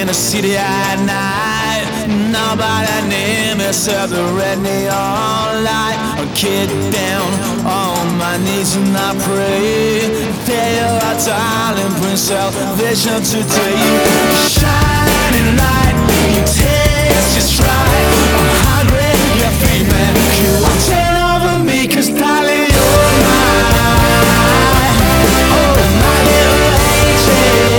in the city at night. Nobody near me except the red neon light. A kid down on my knees and I pray. There you are, darling, bring salvation today. Shining light, you taste just right.